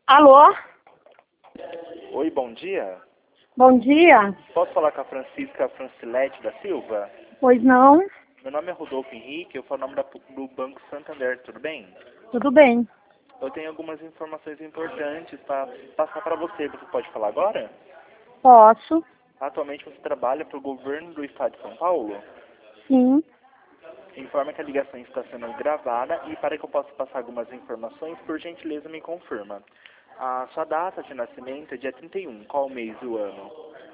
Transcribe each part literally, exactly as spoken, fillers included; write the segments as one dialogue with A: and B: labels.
A: Alô?
B: Oi, bom dia.
A: Bom dia.
B: Posso falar com a Francisca Francilete da Silva?
A: Pois não?
B: Meu nome é Rodolfo Henrique, eu falo o nome da- do Banco Santander, tudo bem?
A: Tudo bem.
B: Eu tenho algumas informações importantes para passar para você. Você pode falar agora?
A: Posso?
B: Atualmente você trabalha para o governo do estado de São Paulo?
A: Sim.
B: Informa que a ligação está sendo gravada e para que eu possa passar algumas informações, por gentileza me confirma. A sua data de nascimento é dia trinta e um, qual mês do ano?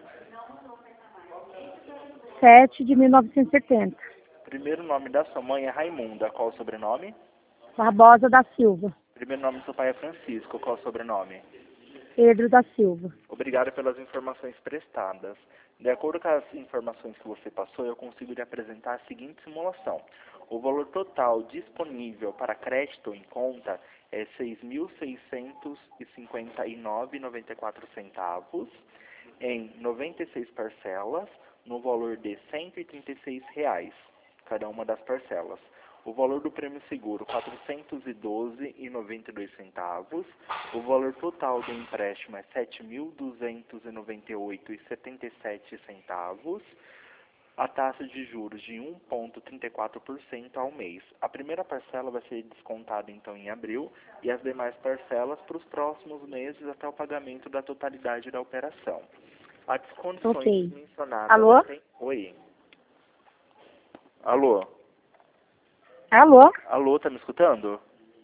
A: sete de mil novecentos e setenta.
B: Primeiro nome da sua mãe é Raimunda, qual o sobrenome?
A: Barbosa da Silva.
B: Primeiro nome do seu pai é Francisco, qual o sobrenome?
A: Pedro da Silva.
B: Obrigado pelas informações prestadas. De acordo com as informações que você passou, eu consigo lhe apresentar a seguinte simulação. O valor total disponível para crédito em conta é seis mil seiscentos e cinquenta e nove reais e noventa e quatro centavos em noventa e seis parcelas, no valor de cento e trinta e seis reais, cada uma das parcelas. O valor do prêmio seguro, quatrocentos e doze reais e noventa e dois centavos. O valor total do empréstimo é sete mil duzentos e noventa e oito reais e setenta e sete centavos. A taxa de juros de um vírgula trinta e quatro por cento ao mês. A primeira parcela vai ser descontada então em abril e as demais parcelas para os próximos meses até o pagamento da totalidade da operação. As condições
A: Ok.
B: mencionadas...
A: Alô?
B: Tem... Oi. Alô?
A: Alô?
B: Alô, tá me escutando?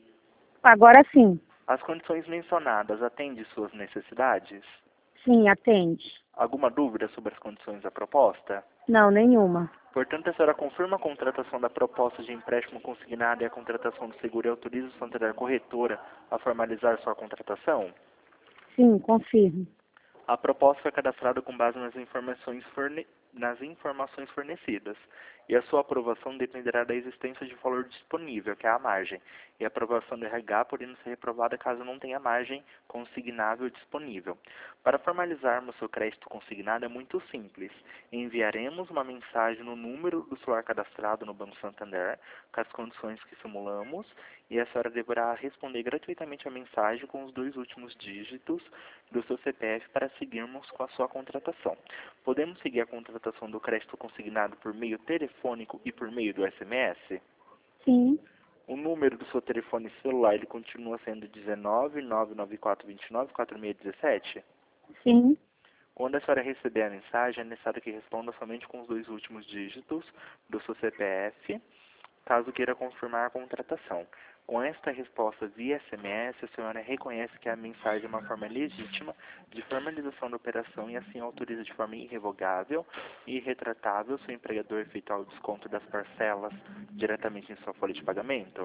A: Agora sim.
B: As condições mencionadas atendem suas necessidades?
A: Sim, atende.
B: Alguma dúvida sobre as condições da proposta?
A: Não, nenhuma.
B: Portanto, a senhora confirma a contratação da proposta de empréstimo consignado e a contratação do seguro e autoriza o Santander Corretora a formalizar sua contratação?
A: Sim, confirmo.
B: A proposta foi cadastrada com base nas informações, forne... nas informações fornecidas, e a sua aprovação dependerá da existência de valor disponível, que é a margem, e a aprovação do R H podendo ser reprovada caso não tenha margem consignável disponível. Para formalizarmos seu crédito consignado é muito simples. Enviaremos uma mensagem no número do celular cadastrado no Banco Santander, com as condições que simulamos, e a senhora deverá responder gratuitamente a mensagem com os dois últimos dígitos do seu C P F para seguirmos com a sua contratação. Podemos seguir a contratação do crédito consignado por meio telefônico e por meio do S M S?
A: Sim.
B: O número do seu telefone celular ele continua sendo dezenove, nove nove quatro, dois nove, quatro seis um sete?
A: Sim.
B: Quando a senhora receber a mensagem, é necessário que responda somente com os dois últimos dígitos do seu C P F, caso queira confirmar a contratação. Com esta resposta via S M S, a senhora reconhece que a mensagem é uma forma legítima de formalização da operação e assim autoriza de forma irrevogável e irretratável seu empregador efetuar o desconto das parcelas diretamente em sua folha de pagamento?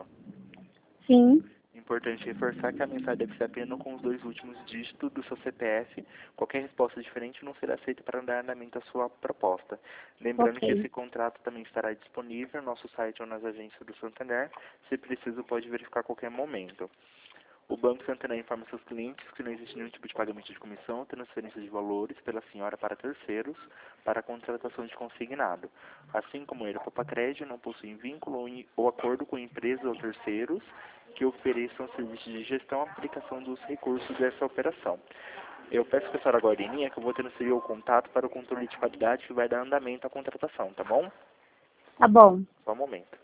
A: Sim.
B: Importante reforçar que a mensagem deve ser apenas com os dois últimos dígitos do seu C P F. Qualquer resposta diferente não será aceita para dar andamento à sua proposta. Lembrando que
A: Ok.
B: esse contrato também estará disponível no nosso site ou nas agências do Santander. Se preciso, pode verificar a qualquer momento. O Banco Santander informa seus clientes que não existe nenhum tipo de pagamento de comissão ou transferência de valores pela senhora para terceiros para a contratação de consignado. Assim como ele, a Poupa Crédito não possui vínculo ou acordo com empresas ou terceiros que ofereçam serviços de gestão e aplicação dos recursos dessa operação. Eu peço que a senhora aguarde em linha que eu vou transferir o contato para o controle de qualidade que vai dar andamento à contratação, tá bom?
A: Tá bom.
B: Só um momento.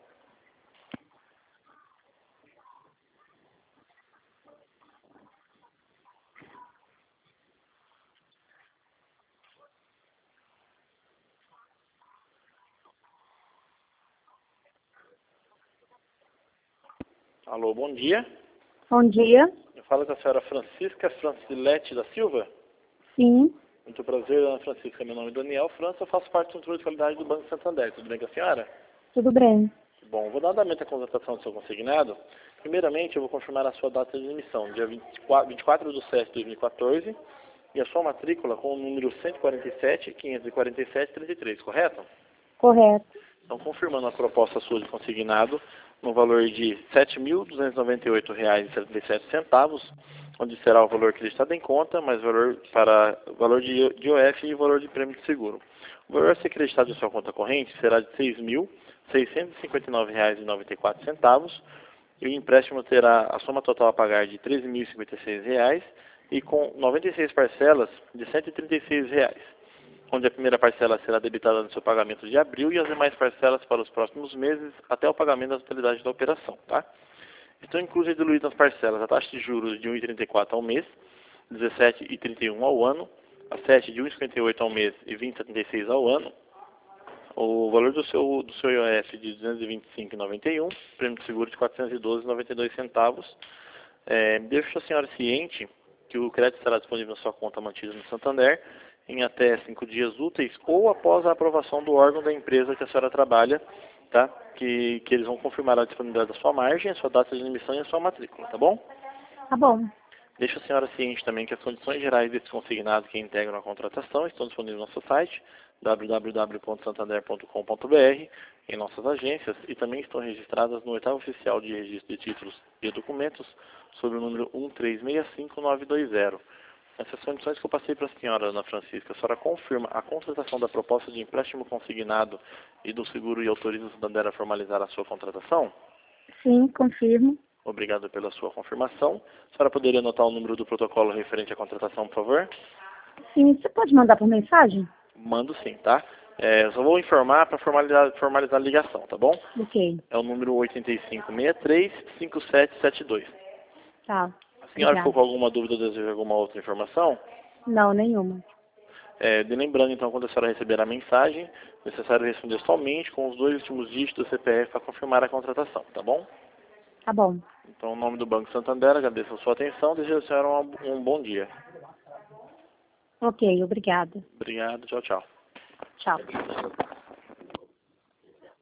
B: Alô, bom dia.
A: Bom dia.
B: Eu falo com a senhora Francisca Francilete da Silva.
A: Sim.
B: Muito prazer, Ana Francisca. Meu nome é Daniel França, eu faço parte do controle de qualidade do Banco Santander. Tudo bem com a senhora?
A: Tudo bem.
B: Bom, vou dar andamento à contratação do seu consignado. Primeiramente, eu vou confirmar a sua data de emissão, dia vinte e quatro, vinte e quatro de sete de dois mil e quatorze, e a sua matrícula com o número cento e quarenta e sete, quinhentos e quarenta e sete, trinta e três, correto?
A: Correto.
B: Então, confirmando a proposta sua de consignado, no valor de sete mil duzentos e noventa e oito reais e setenta e sete centavos, onde será o valor acreditado em conta, mais valor para valor de, de I O F e valor de prêmio de seguro. O valor a ser acreditado em sua conta corrente será de seis mil seiscentos e cinquenta e nove reais e noventa e quatro centavos,
C: e o empréstimo terá a soma total a pagar de treze mil e cinquenta e seis reais e com noventa e seis parcelas de cento e trinta e seis reais, onde a primeira parcela será debitada no seu pagamento de abril e as demais parcelas para os próximos meses até o pagamento da totalidade da operação, tá? Estão inclusas e diluídas nas parcelas a taxa de juros de um vírgula trinta e quatro ao mês, dezessete vírgula trinta e um ao ano, a sete de um vírgula cinquenta e oito ao mês e vinte vírgula setenta e seis ao ano, o valor do seu, do seu I O F de duzentos e vinte e cinco vírgula noventa e um, prêmio de seguro de quatrocentos e doze vírgula noventa e dois centavos. É, deixo a senhora ciente que o crédito estará disponível na sua conta mantida no Santander em até cinco dias úteis ou após a aprovação do órgão da empresa que a senhora trabalha, tá? Que, que eles vão confirmar a disponibilidade da sua margem, a sua data de emissão e a sua matrícula, tá bom?
A: Tá bom.
C: Deixo a senhora ciente também que as condições gerais desse consignado que integram a contratação estão disponíveis no nosso site, w w w ponto santander ponto com ponto b r, em nossas agências, e também estão registradas no oitavo oficial de registro de títulos e documentos, sob o número um três seis cinco nove dois zero. Essas condições que eu passei para a senhora, Ana Francisca, a senhora confirma a contratação da proposta de empréstimo consignado e do seguro e autoriza o Santander a formalizar a sua contratação?
A: Sim, confirmo.
C: Obrigado pela sua confirmação. A senhora poderia anotar o número do protocolo referente à contratação, por favor?
A: Sim, você pode mandar por mensagem?
C: Mando sim, tá? É, eu só vou informar para formalizar, formalizar a ligação, tá bom?
A: Ok.
C: É o número oito cinco seis três cinco sete sete dois.
A: Tá.
C: A senhora
A: Obrigada.
C: ficou com alguma dúvida ou deseja alguma outra informação?
A: Não, nenhuma.
C: É, de lembrando, então, quando a senhora receber a mensagem, é necessário responder somente com os dois últimos dígitos do C P F para confirmar a contratação, tá bom?
A: Tá bom.
C: Então, em nome do Banco Santander, agradeço a sua atenção, desejo a senhora um, um bom dia.
A: Ok, obrigada.
C: Obrigado, tchau, tchau.
A: Tchau.